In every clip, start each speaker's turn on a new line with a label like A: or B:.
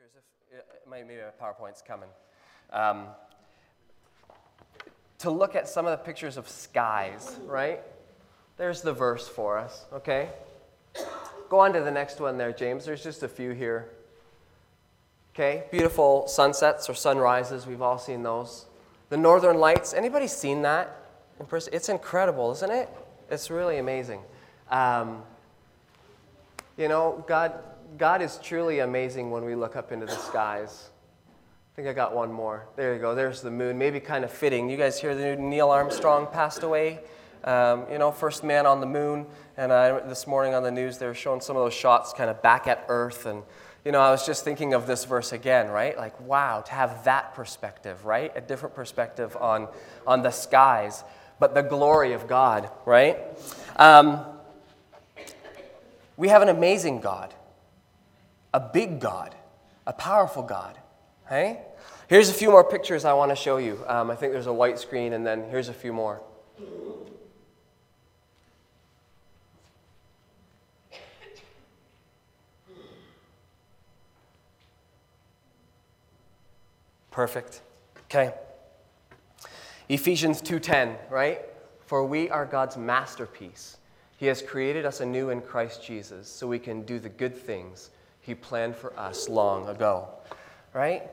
A: Maybe a PowerPoint's coming. To look at some of the pictures of skies, right? There's the verse for us, okay? Go on to the next one there, James. There's just a few here. Okay, beautiful sunsets or sunrises. We've all seen those. The Northern Lights. Anybody seen that in person? It's incredible, isn't it? It's really amazing. God is truly amazing when we look up into the skies. I think I got one more. There you go. There's the moon. Maybe kind of fitting. You guys hear the Neil Armstrong passed away? First man on the moon. And this morning on the news, they were showing some of those shots kind of back at Earth. And, I was just thinking of this verse again, right? Like, wow, to have that perspective, right? A different perspective on the skies, but the glory of God, right? We have an amazing God, a big God, a powerful God, hey? Here's a few more pictures I want to show you. I think there's a white screen, and then here's a few more. Perfect. Okay. Ephesians 2:10, right? For we are God's masterpiece. He has created us anew in Christ Jesus so we can do the good things He planned for us long ago, right?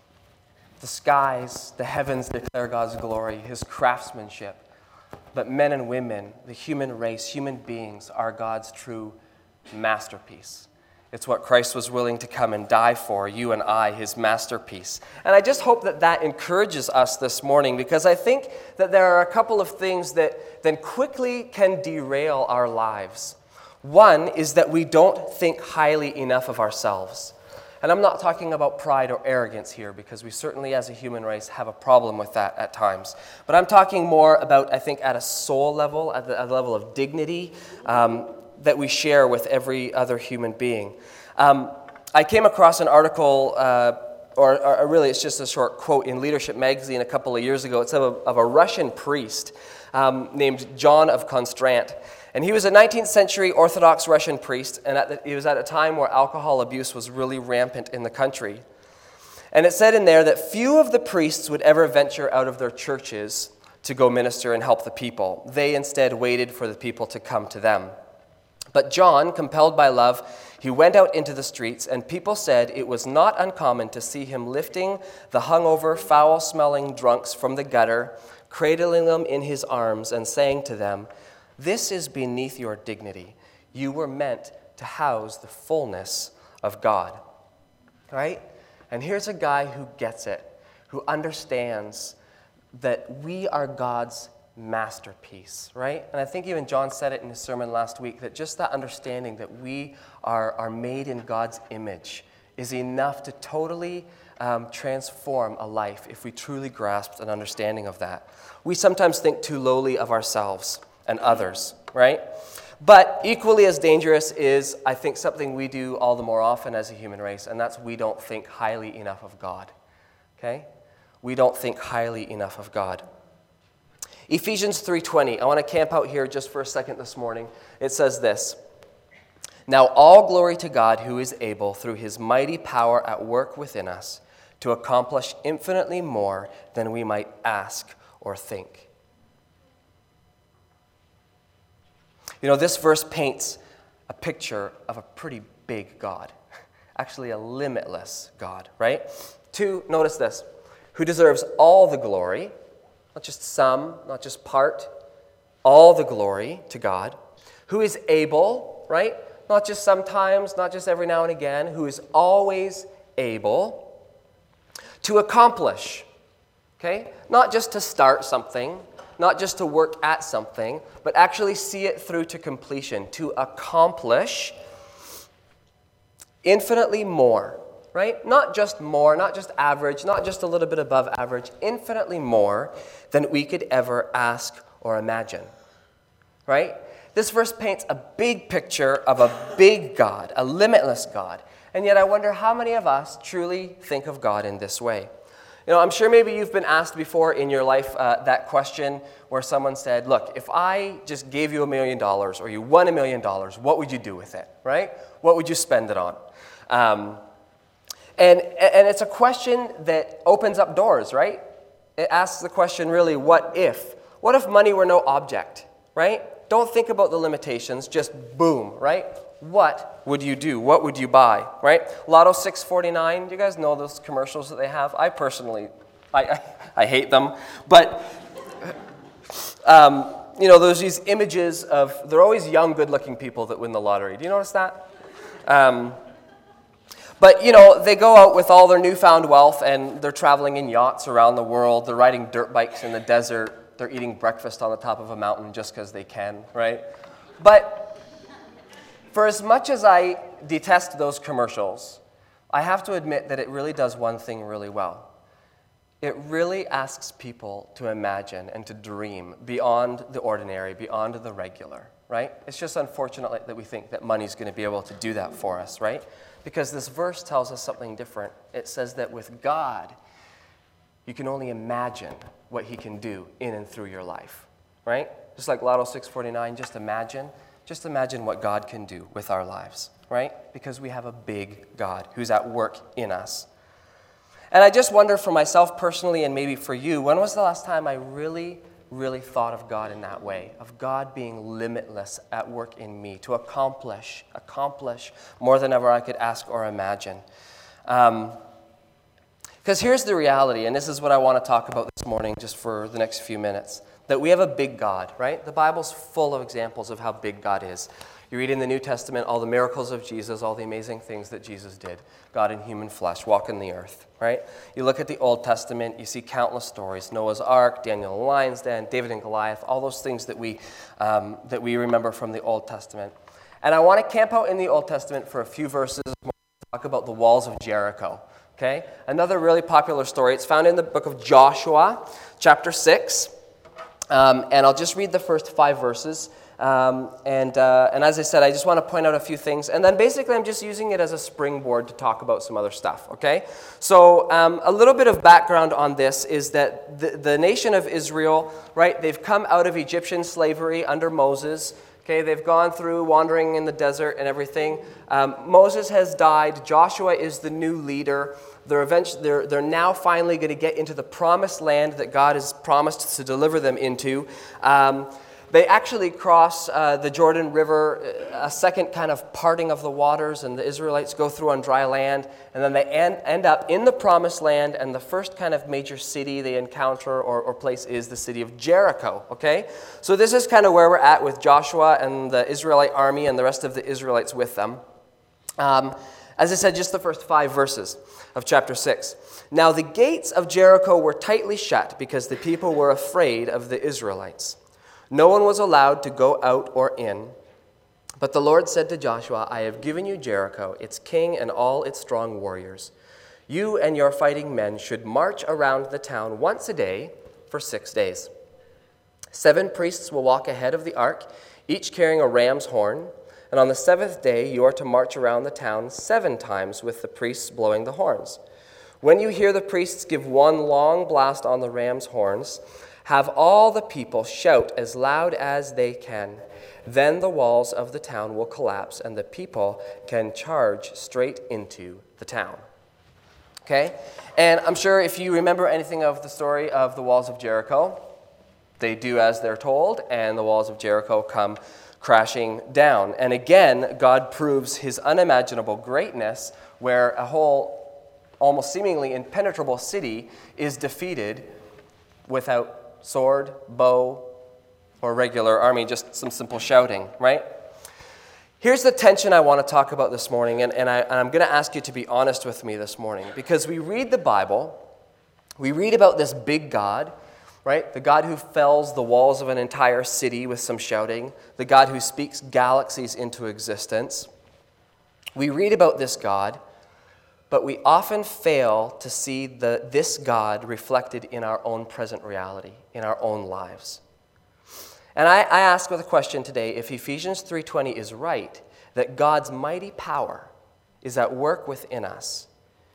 A: The skies, the heavens declare God's glory, His craftsmanship. But men and women, the human race, human beings are God's true masterpiece. It's what Christ was willing to come and die for, you and I, His masterpiece. And I just hope that encourages us this morning, because I think that there are a couple of things that then quickly can derail our lives. One is that we don't think highly enough of ourselves. And I'm not talking about pride or arrogance here, because we certainly as a human race have a problem with that at times. But I'm talking more about, I think, at a soul level, at the level of dignity, that we share with every other human being. I came across an article, or really it's just a short quote in Leadership magazine a couple of years ago. It's of a Russian priest named John of Constantinople. And he was a 19th century Orthodox Russian priest, and he was at a time where alcohol abuse was really rampant in the country. And it said in there that few of the priests would ever venture out of their churches to go minister and help the people. They instead waited for the people to come to them. But John, compelled by love, he went out into the streets, and people said it was not uncommon to see him lifting the hungover, foul-smelling drunks from the gutter, cradling them in his arms, and saying to them, "This is beneath your dignity. You were meant to house the fullness of God." Right? And here's a guy who gets it, who understands that we are God's masterpiece, right? And I think even John said it in his sermon last week, that just that understanding that we are made in God's image is enough to totally transform a life if we truly grasp an understanding of that. We sometimes think too lowly of ourselves and others, right? But equally as dangerous is, I think, something we do all the more often as a human race, and that's we don't think highly enough of God, okay? We don't think highly enough of God. Ephesians 3:20. I want to camp out here just for a second this morning. It says this: "Now all glory to God, who is able, through His mighty power at work within us, to accomplish infinitely more than we might ask or think." This verse paints a picture of a pretty big God, actually a limitless God, right? 2, notice this: who deserves all the glory. Not just some, not just part, all the glory to God, who is able, right? Not just sometimes, not just every now and again, who is always able to accomplish, okay? Not just to start something, not just to work at something, but actually see it through to completion, to accomplish infinitely more. Right? Not just more, not just average, not just a little bit above average, infinitely more than we could ever ask or imagine. Right? This verse paints a big picture of a big God, a limitless God. And yet I wonder how many of us truly think of God in this way. I'm sure maybe you've been asked before in your life that question where someone said, look, if I just gave you $1 million or you won $1 million, what would you do with it? Right? What would you spend it on? And it's a question that opens up doors, right? It asks the question really, what if? What if money were no object, right? Don't think about the limitations, just boom, right? What would you do? What would you buy, right? Lotto 649, do you guys know those commercials that they have? I personally, I hate them, but there's these images of, they're always young, good-looking people that win the lottery. Do you notice that? But, they go out with all their newfound wealth, and they're traveling in yachts around the world. They're riding dirt bikes in the desert. They're eating breakfast on the top of a mountain just because they can, right? But for as much as I detest those commercials, I have to admit that it really does one thing really well. It really asks people to imagine and to dream beyond the ordinary, beyond the regular, right? It's just unfortunate that we think that money's going to be able to do that for us, right? Because this verse tells us something different. It says that with God, you can only imagine what he can do in and through your life, right? Just like Lotto 649, just imagine what God can do with our lives, right? Because we have a big God who's at work in us. And I just wonder for myself personally, and maybe for you, when was the last time I really thought of God in that way, of God being limitless at work in me to accomplish more than ever I could ask or imagine. Because here's the reality, and this is what I want to talk about this morning just for the next few minutes, that we have a big God, right? The Bible's full of examples of how big God is. You read in the New Testament all the miracles of Jesus, all the amazing things that Jesus did. God in human flesh, walking the earth, right? You look at the Old Testament, you see countless stories. Noah's Ark, Daniel in the lion's den, David and Goliath, all those things that we remember from the Old Testament. And I want to camp out in the Old Testament for a few verses more to talk about the walls of Jericho, okay? Another really popular story. It's found in the book of Joshua, chapter 6. And I'll just read the first 5 verses. And as I said, I just want to point out a few things. And then basically I'm just using it as a springboard to talk about some other stuff, okay? So a little bit of background on this is that the nation of Israel, right, they've come out of Egyptian slavery under Moses. Okay, they've gone through wandering in the desert and everything. Moses has died. Joshua is the new leader. They're now finally going to get into the promised land that God has promised to deliver them into. They actually cross the Jordan River, a second kind of parting of the waters, and the Israelites go through on dry land, and then they end up in the promised land, and the first kind of major city they encounter or place is the city of Jericho, okay? So this is kind of where we're at with Joshua and the Israelite army and the rest of the Israelites with them. As I said, just the first 5 verses of chapter 6. Now the gates of Jericho were tightly shut because the people were afraid of the Israelites. No one was allowed to go out or in. But the Lord said to Joshua, I have given you Jericho, its king and all its strong warriors. You and your fighting men should march around the town once a day for 6 days. 7 priests will walk ahead of the ark, each carrying a ram's horn. And on the 7th day, you are to march around the town 7 times with the priests blowing the horns. When you hear the priests give one long blast on the ram's horns, have all the people shout as loud as they can. Then the walls of the town will collapse, and the people can charge straight into the town. Okay? And I'm sure if you remember anything of the story of the walls of Jericho, they do as they're told, and the walls of Jericho come crashing down. And again, God proves his unimaginable greatness, where a whole, almost seemingly impenetrable city is defeated without sword, bow, or regular army, just some simple shouting, right? Here's the tension I want to talk about this morning, and I'm going to ask you to be honest with me this morning, because we read the Bible, we read about this big God, right? The God who fells the walls of an entire city with some shouting, the God who speaks galaxies into existence. We read about this God, but we often fail to see this God reflected in our own present reality, in our own lives. And I ask with a question today, if Ephesians 3:20 is right, that God's mighty power is at work within us,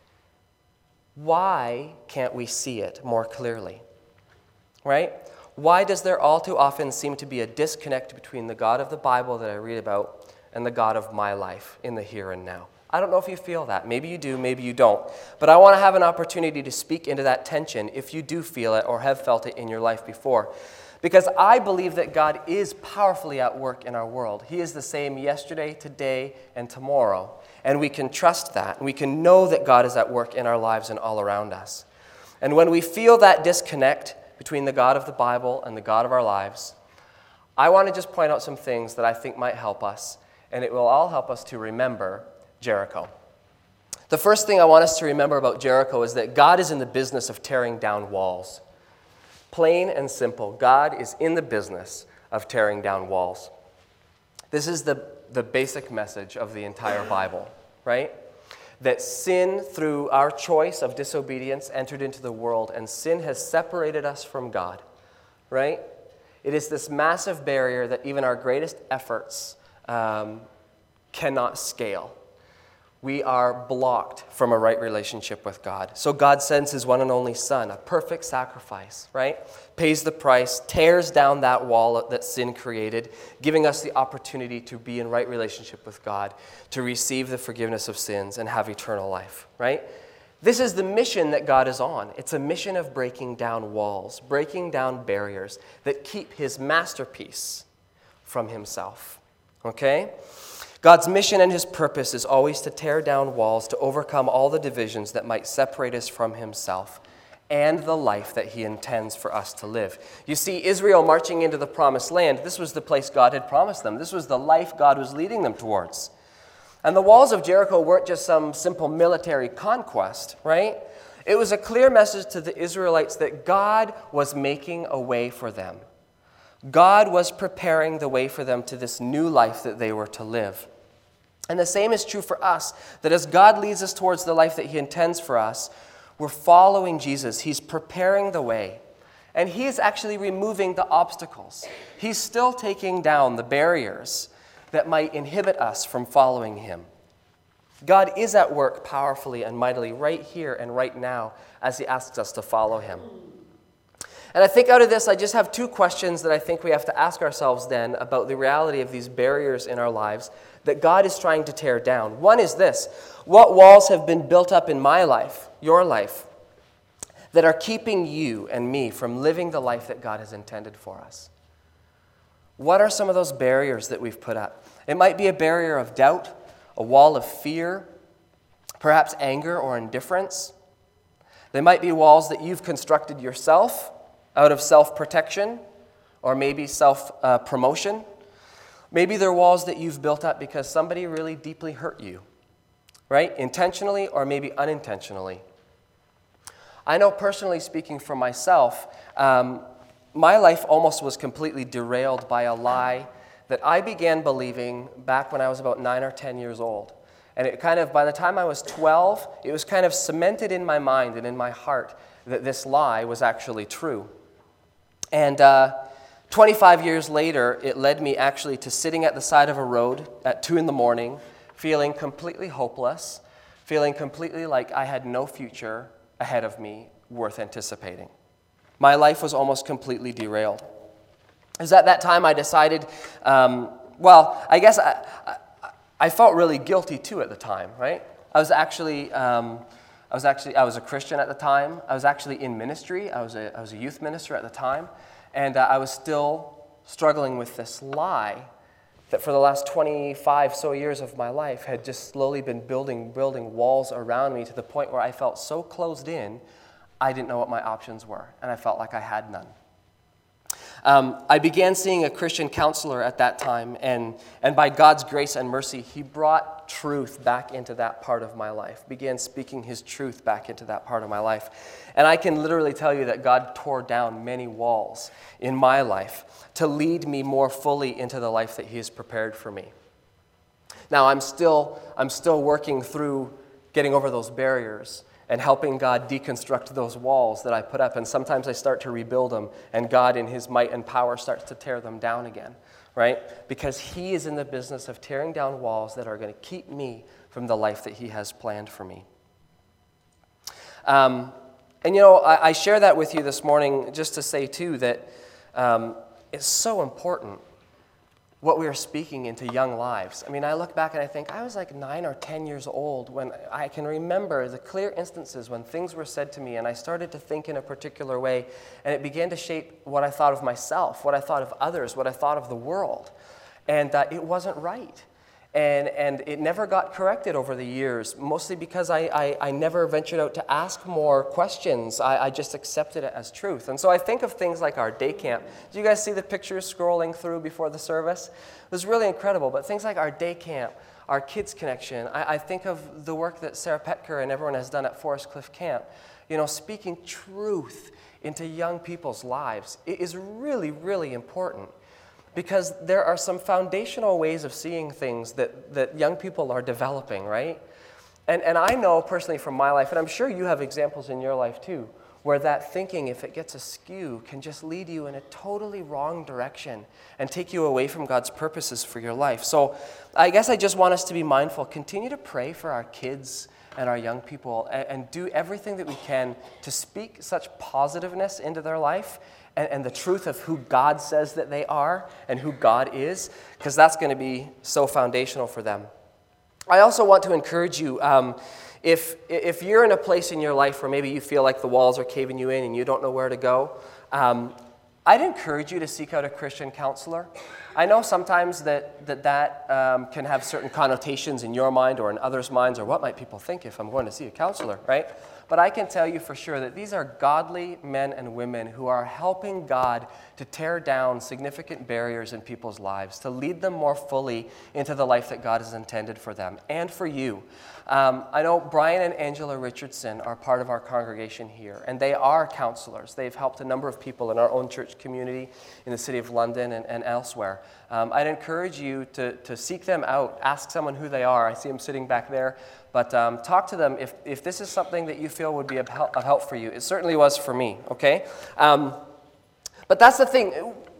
A: why can't we see it more clearly? Right? Why does there all too often seem to be a disconnect between the God of the Bible that I read about and the God of my life in the here and now? I don't know if you feel that. Maybe you do, maybe you don't. But I want to have an opportunity to speak into that tension if you do feel it or have felt it in your life before. Because I believe that God is powerfully at work in our world. He is the same yesterday, today, and tomorrow. And we can trust that. We can know that God is at work in our lives and all around us. And when we feel that disconnect between the God of the Bible and the God of our lives, I want to just point out some things that I think might help us. And it will all help us to remember Jericho. The first thing I want us to remember about Jericho is that God is in the business of tearing down walls. Plain and simple, God is in the business of tearing down walls. This is the basic message of the entire Bible, right? That sin, through our choice of disobedience, entered into the world, and sin has separated us from God, right? It is this massive barrier that even our greatest efforts cannot scale. We are blocked from a right relationship with God. So God sends his one and only Son, a perfect sacrifice, right? Pays the price, tears down that wall that sin created, giving us the opportunity to be in right relationship with God, to receive the forgiveness of sins and have eternal life, right? This is the mission that God is on. It's a mission of breaking down walls, breaking down barriers that keep his masterpiece from himself, okay? God's mission and his purpose is always to tear down walls, to overcome all the divisions that might separate us from himself and the life that he intends for us to live. You see, Israel marching into the promised land, this was the place God had promised them. This was the life God was leading them towards. And the walls of Jericho weren't just some simple military conquest, right? It was a clear message to the Israelites that God was making a way for them. God was preparing the way for them to this new life that they were to live. And the same is true for us, that as God leads us towards the life that he intends for us, we're following Jesus. He's preparing the way. And he is actually removing the obstacles. He's still taking down the barriers that might inhibit us from following him. God is at work powerfully and mightily right here and right now as he asks us to follow him. And I think out of this, I just have two questions that I think we have to ask ourselves then about the reality of these barriers in our lives that God is trying to tear down. One is this: what walls have been built up in my life, your life, that are keeping you and me from living the life that God has intended for us? What are some of those barriers that we've put up? It might be a barrier of doubt, a wall of fear, perhaps anger or indifference. They might be walls that you've constructed yourself out of self-protection or maybe self-promotion. Maybe they're walls that you've built up because somebody really deeply hurt you, right? Intentionally or maybe unintentionally. I know personally speaking for myself, my life almost was completely derailed by a lie that I began believing back when I was about 9 or 10 years old. And it kind of, by the time I was 12, it was kind of cemented in my mind and in my heart that this lie was actually true. And 25 years later, it led me actually to sitting at the side of a road at 2 a.m, feeling completely hopeless, feeling completely like I had no future ahead of me worth anticipating. My life was almost completely derailed. It was at that time I decided, I guess I felt really guilty too at the time, right? I was a Christian at the time. I was actually in ministry. I was a youth minister at the time. And I was still struggling with this lie that for the last 25 so years of my life had just slowly been building walls around me to the point where I felt so closed in, I didn't know what my options were. And I felt like I had none. I began seeing a Christian counselor at that time, and by God's grace and mercy, he brought truth back into that part of my life, began speaking his truth back into that part of my life. And I can literally tell you that God tore down many walls in my life to lead me more fully into the life that he has prepared for me. Now, I'm still working through getting over those barriers and helping God deconstruct those walls that I put up. And sometimes I start to rebuild them, and God in his might and power starts to tear them down again, right? Because he is in the business of tearing down walls that are going to keep me from the life that he has planned for me. I share that with you this morning just to say, too, that it's so important what we are speaking into young lives. I mean, I look back and I think I was like 9 or 10 years old when I can remember the clear instances when things were said to me and I started to think in a particular way, and it began to shape what I thought of myself, what I thought of others, what I thought of the world. And it wasn't right. And it never got corrected over the years, mostly because I never ventured out to ask more questions. I just accepted it as truth. And so I think of things like our day camp. Did you guys see the pictures scrolling through before the service? It was really incredible. But things like our day camp, our kids connection, I think of the work that Sarah Petker and everyone has done at Forest Cliff Camp. Speaking truth into young people's lives. It is really, really important. Because there are some foundational ways of seeing things that young people are developing, right? And I know personally from my life, and I'm sure you have examples in your life too, where that thinking, if it gets askew, can just lead you in a totally wrong direction and take you away from God's purposes for your life. So I guess I just want us to be mindful. Continue to pray for our kids and our young people and do everything that we can to speak such positiveness into their life and the truth of who God says that they are and who God is, because that's going to be so foundational for them. I also want to encourage you, if you're in a place in your life where maybe you feel like the walls are caving you in and you don't know where to go, I'd encourage you to seek out a Christian counselor. I know sometimes that can have certain connotations in your mind or in others' minds, or what might people think if I'm going to see a counselor, right? But I can tell you for sure that these are godly men and women who are helping God to tear down significant barriers in people's lives, to lead them more fully into the life that God has intended for them and for you. I know Brian and Angela Richardson are part of our congregation here, and they are counselors. They've helped a number of people in our own church community in the city of London and elsewhere. I'd encourage you to seek them out. Ask someone who they are. I see them sitting back there. But talk to them if this is something that you feel would be of help for you. It certainly was for me, okay? But that's the thing.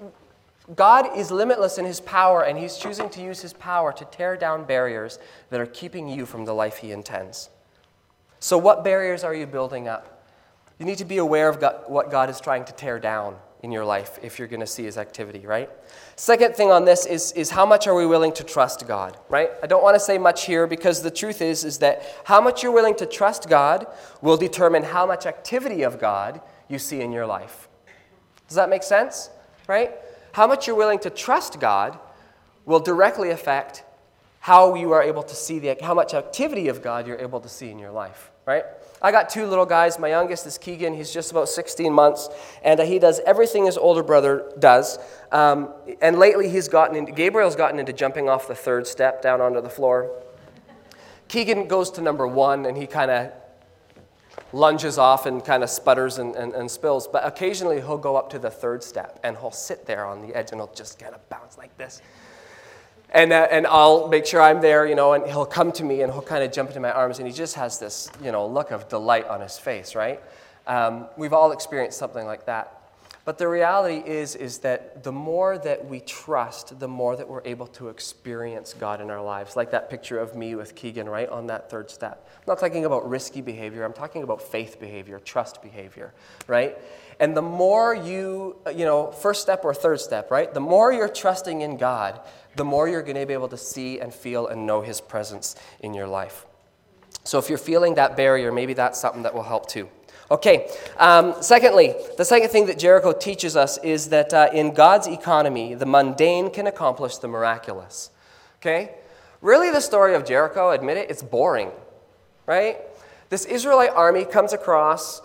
A: God is limitless in his power, and he's choosing to use his power to tear down barriers that are keeping you from the life he intends. So what barriers are you building up? You need to be aware of what God is trying to tear down in your life if you're going to see his activity, right? Second thing on this is how much are we willing to trust God, right? I don't want to say much here because the truth is that how much you're willing to trust God will determine how much activity of God you see in your life. Does that make sense, right? How much you're willing to trust God will directly affect how you are able to see how much activity of God you're able to see in your life, right? I got 2 little guys. My youngest is Keegan. He's just about 16 months, and he does everything his older brother does. And lately, Gabriel's gotten into jumping off the 3rd step down onto the floor. Keegan goes to number 1, and he kind of lunges off and kind of sputters and spills. But occasionally, he'll go up to the 3rd step, and he'll sit there on the edge, and he'll just kind of bounce like this. And I'll make sure I'm there, and he'll come to me and he'll kind of jump into my arms, and he just has this, look of delight on his face, right? We've all experienced something like that. But the reality is that the more that we trust, the more that we're able to experience God in our lives. Like that picture of me with Keegan, right, on that 3rd step. I'm not talking about risky behavior. I'm talking about faith behavior, trust behavior, right? And the more you, 1st step or 3rd step, right? The more you're trusting in God, the more you're going to be able to see and feel and know his presence in your life. So if you're feeling that barrier, maybe that's something that will help too. Okay, secondly, the second thing that Jericho teaches us is that in God's economy, the mundane can accomplish the miraculous. Okay? Really, the story of Jericho, admit it, it's boring, right? This Israelite army comes across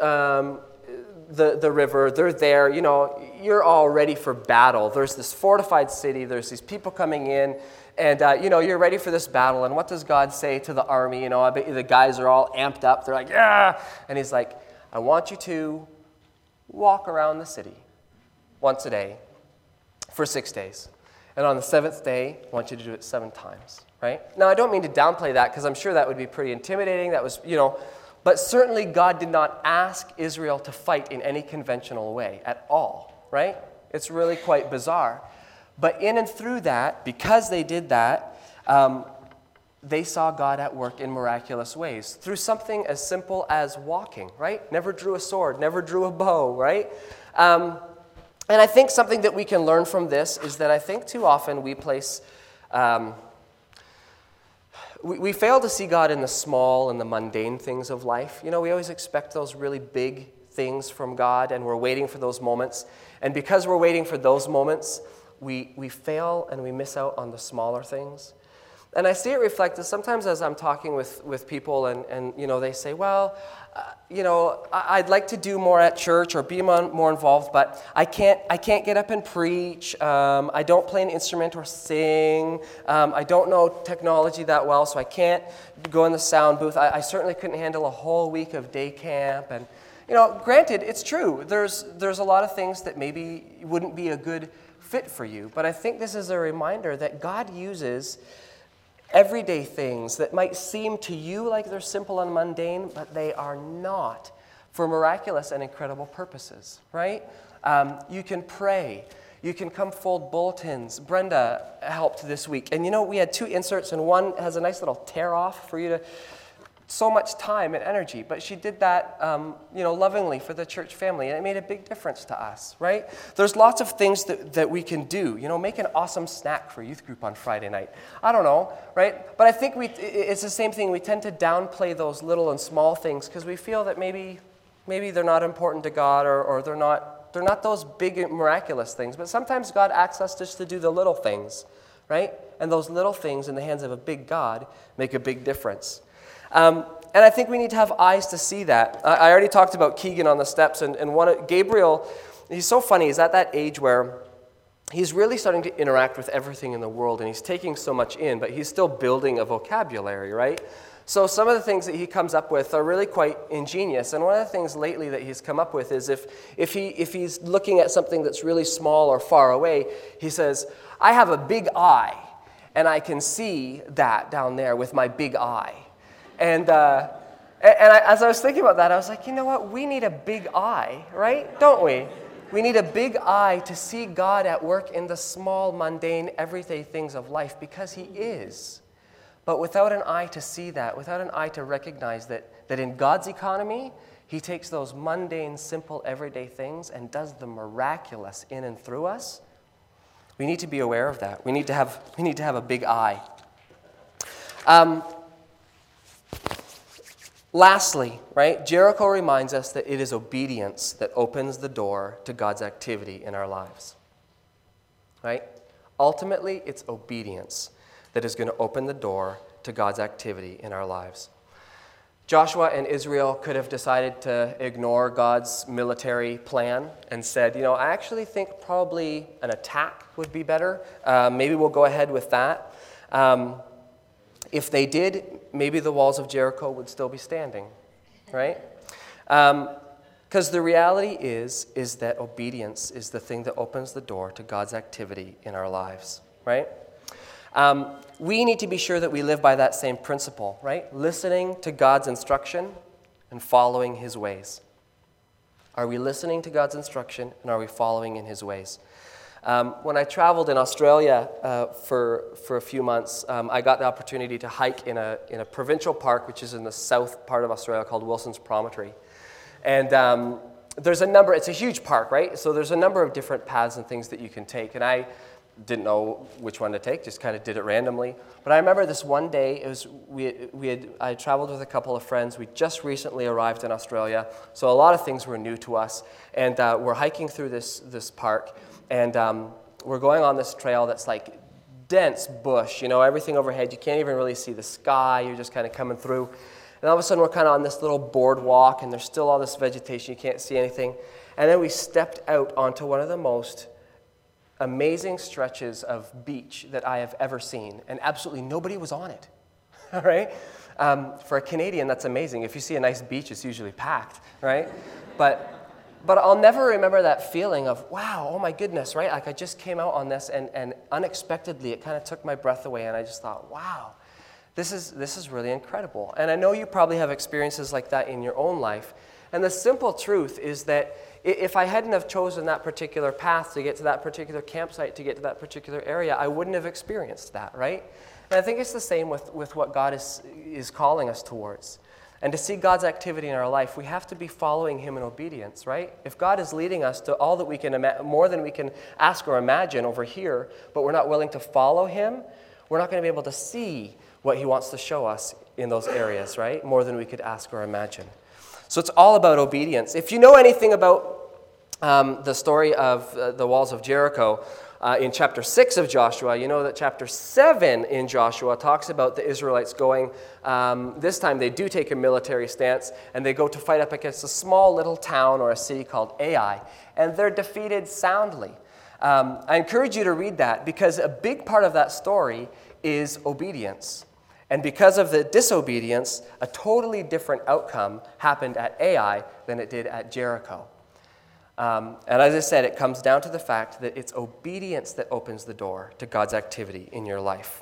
A: the river. They're there. You're all ready for battle. There's this fortified city. There's these people coming in. And, you're ready for this battle. And what does God say to the army? I bet you the guys are all amped up. They're like, yeah. And he's like, I want you to walk around the city once a day for 6 days. And on the 7th day, I want you to do it 7 times, right? Now, I don't mean to downplay that because I'm sure that would be pretty intimidating. That was, but certainly God did not ask Israel to fight in any conventional way at all, right? It's really quite bizarre. But in and through that, because they did that, they saw God at work in miraculous ways through something as simple as walking, right? Never drew a sword, never drew a bow, right? And I think something that we can learn from this is that I think too often we place, we fail to see God in the small and the mundane things of life. We always expect those really big things from God, and we're waiting for those moments. And because we're waiting for those moments, we fail and we miss out on the smaller things. And I see it reflected sometimes as I'm talking with people and they say, well, I'd like to do more at church or be more involved, but I can't get up and preach. I don't play an instrument or sing. I don't know technology that well, so I can't go in the sound booth. I certainly couldn't handle a whole week of day camp. And granted, it's true. There's a lot of things that maybe wouldn't be a good fit for you, but I think this is a reminder that God uses everyday things that might seem to you like they're simple and mundane, but they are not, for miraculous and incredible purposes, right? You can pray. You can come fold bulletins. Brenda helped this week. And we had 2 inserts, and one has a nice little tear off for you to... So much time and energy, but she did that, lovingly for the church family, and it made a big difference to us, right? There's lots of things that we can do. Make an awesome snack for youth group on Friday night. I don't know, right? But I think it's the same thing. We tend to downplay those little and small things because we feel that maybe they're not important to God, or they're not those big miraculous things. But sometimes God asks us just to do the little things, right? And those little things in the hands of a big God make a big difference. And I think we need to have eyes to see that. I already talked about Keegan on the steps, and Gabriel, he's so funny. He's at that age where he's really starting to interact with everything in the world, and he's taking so much in, but he's still building a vocabulary, right? So some of the things that he comes up with are really quite ingenious, and one of the things lately that he's come up with is if he's looking at something that's really small or far away, he says, I have a big eye, and I can see that down there with my big eye. And as I was thinking about that, I was like, you know what? We need a big eye, right? Don't we? We need a big eye to see God at work in the small, mundane, everyday things of life, because He is. But without an eye to see that, without an eye to recognize that in God's economy, He takes those mundane, simple, everyday things and does the miraculous in and through us, we need to be aware of that. We need to have a big eye. Lastly, right, Jericho reminds us that it is obedience that opens the door to God's activity in our lives, right? Ultimately, it's obedience that is going to open the door to God's activity in our lives. Joshua and Israel could have decided to ignore God's military plan and said, I actually think probably an attack would be better. Maybe we'll go ahead with that. If they did, maybe the walls of Jericho would still be standing, right? Because the reality is that obedience is the thing that opens the door to God's activity in our lives, right? We need to be sure that we live by that same principle, right? Listening to God's instruction and following His ways. Are we listening to God's instruction, and are we following in His ways? When I traveled in Australia for a few months, I got the opportunity to hike in a provincial park, which is in the south part of Australia, called Wilson's Promontory. And there's a number, it's a huge park, right? So there's a number of different paths and things that you can take. And I didn't know which one to take, just kind of did it randomly. But I remember this one day, I traveled with a couple of friends. We just recently arrived in Australia, so a lot of things were new to us. And we're hiking through this park. And we're going on this trail that's like dense bush, everything overhead. You can't even really see the sky. You're just kind of coming through. And all of a sudden, we're kind of on this little boardwalk, and there's still all this vegetation. You can't see anything. And then we stepped out onto one of the most amazing stretches of beach that I have ever seen. And absolutely nobody was on it, all right? For a Canadian, that's amazing. If you see a nice beach, it's usually packed, right? But I'll never remember that feeling of, wow, oh my goodness, right? Like I just came out on this and unexpectedly it kind of took my breath away, and I just thought, wow, this is really incredible. And I know you probably have experiences like that in your own life. And the simple truth is that if I hadn't have chosen that particular path to get to that particular campsite, to get to that particular area, I wouldn't have experienced that, right? And I think it's the same with what God is calling us towards. And to see God's activity in our life, we have to be following him in obedience, right? If God is leading us to all that we can more than we can ask or imagine over here, but we're not willing to follow him, we're not going to be able to see what he wants to show us in those areas, right? More than we could ask or imagine. So it's all about obedience. If you know anything about the story of the walls of Jericho, in chapter 6 of Joshua, you know that chapter 7 in Joshua talks about the Israelites going, this time they do take a military stance, and they go to fight up against a small little town or a city called Ai, and they're defeated soundly. I encourage you to read that, because a big part of that story is obedience. And because of the disobedience, a totally different outcome happened at Ai than it did at Jericho. And as I said, it comes down to the fact that it's obedience that opens the door to God's activity in your life.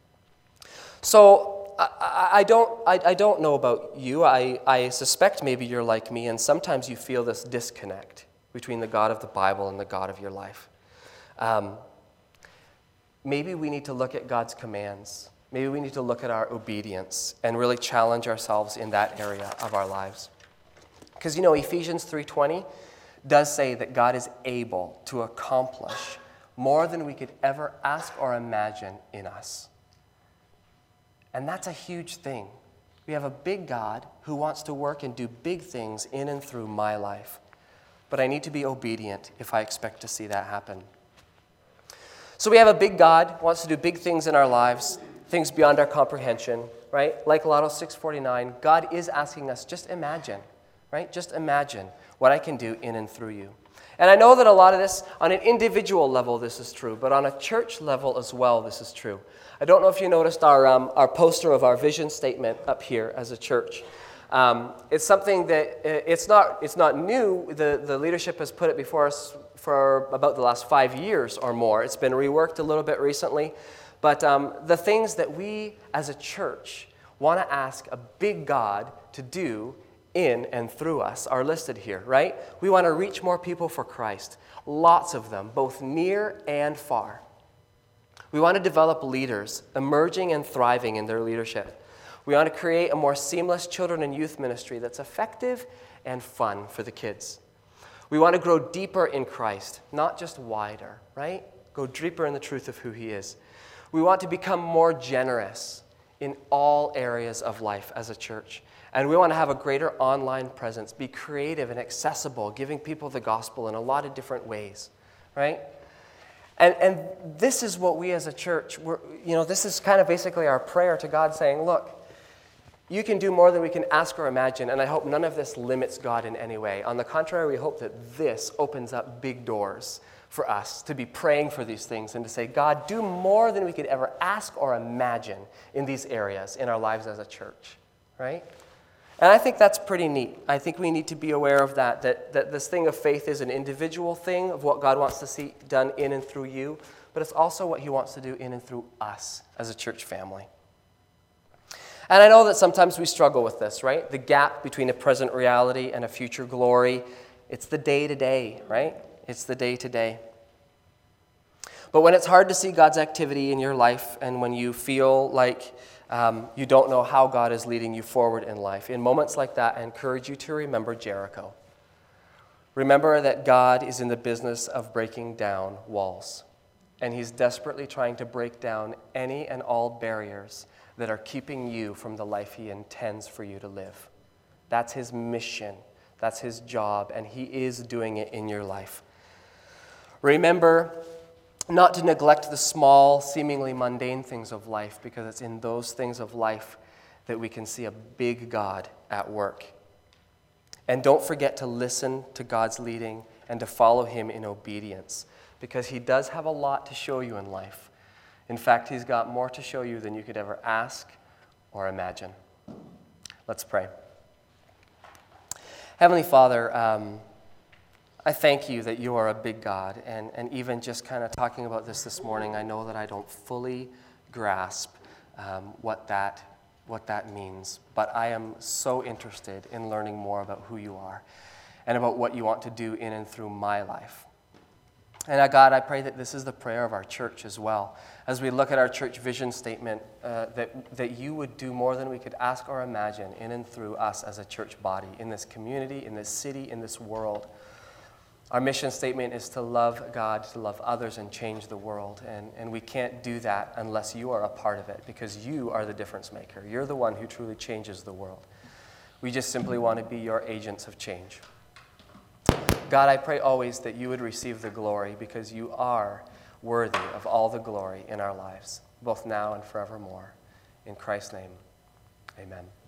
A: So I don't know about you. I suspect maybe you're like me, and sometimes you feel this disconnect between the God of the Bible and the God of your life. Maybe we need to look at God's commands. Maybe we need to look at our obedience and really challenge ourselves in that area of our lives. Because, Ephesians 3:20 does say that God is able to accomplish more than we could ever ask or imagine in us. And that's a huge thing. We have a big God who wants to work and do big things in and through my life. But I need to be obedient if I expect to see that happen. So we have a big God who wants to do big things in our lives, things beyond our comprehension, right? Like Lotto 649, God is asking us, just imagine, right? Just imagine what I can do in and through you. And I know that a lot of this, on an individual level, this is true, but on a church level as well, this is true. I don't know if you noticed our poster of our vision statement up here as a church. It's something that, it's not new. The leadership has put it before us for about the last 5 years or more. It's been reworked a little bit recently. But the things that we as a church want to ask a big God to do in and through us are listed here, right? We want to reach more people for Christ, lots of them, both near and far. We want to develop leaders, emerging and thriving in their leadership. We want to create a more seamless children and youth ministry that's effective and fun for the kids. We want to grow deeper in Christ, not just wider, right? Go deeper in the truth of who he is. We want to become more generous in all areas of life as a church. And we want to have a greater online presence, be creative and accessible, giving people the gospel in a lot of different ways, right? And this is what we as a church, this is kind of basically our prayer to God, saying, look, you can do more than we can ask or imagine, and I hope none of this limits God in any way. On the contrary, we hope that this opens up big doors for us to be praying for these things and to say, God, do more than we could ever ask or imagine in these areas in our lives as a church, right? And I think that's pretty neat. I think we need to be aware of that this thing of faith is an individual thing of what God wants to see done in and through you, but it's also what he wants to do in and through us as a church family. And I know that sometimes we struggle with this, right? The gap between a present reality and a future glory. It's the day-to-day, right? It's the day-to-day. But when it's hard to see God's activity in your life and when you feel like you don't know how God is leading you forward in life, in moments like that, I encourage you to remember Jericho. Remember that God is in the business of breaking down walls, and he's desperately trying to break down any and all barriers that are keeping you from the life he intends for you to live. That's his mission. That's his job, and he is doing it in your life. Remember not to neglect the small, seemingly mundane things of life, because it's in those things of life that we can see a big God at work. And don't forget to listen to God's leading and to follow him in obedience, because he does have a lot to show you in life. In fact, he's got more to show you than you could ever ask or imagine. Let's pray. Heavenly Father, I thank you that you are a big God, and even just kind of talking about this morning, I know that I don't fully grasp what that means, but I am so interested in learning more about who you are and about what you want to do in and through my life. And God, I pray that this is the prayer of our church as well. As we look at our church vision statement, that you would do more than we could ask or imagine in and through us as a church body, in this community, in this city, in this world. Our mission statement is to love God, to love others, and change the world. And we can't do that unless you are a part of it, because you are the difference maker. You're the one who truly changes the world. We just simply want to be your agents of change. God, I pray always that you would receive the glory, because you are worthy of all the glory in our lives, both now and forevermore. In Christ's name, amen.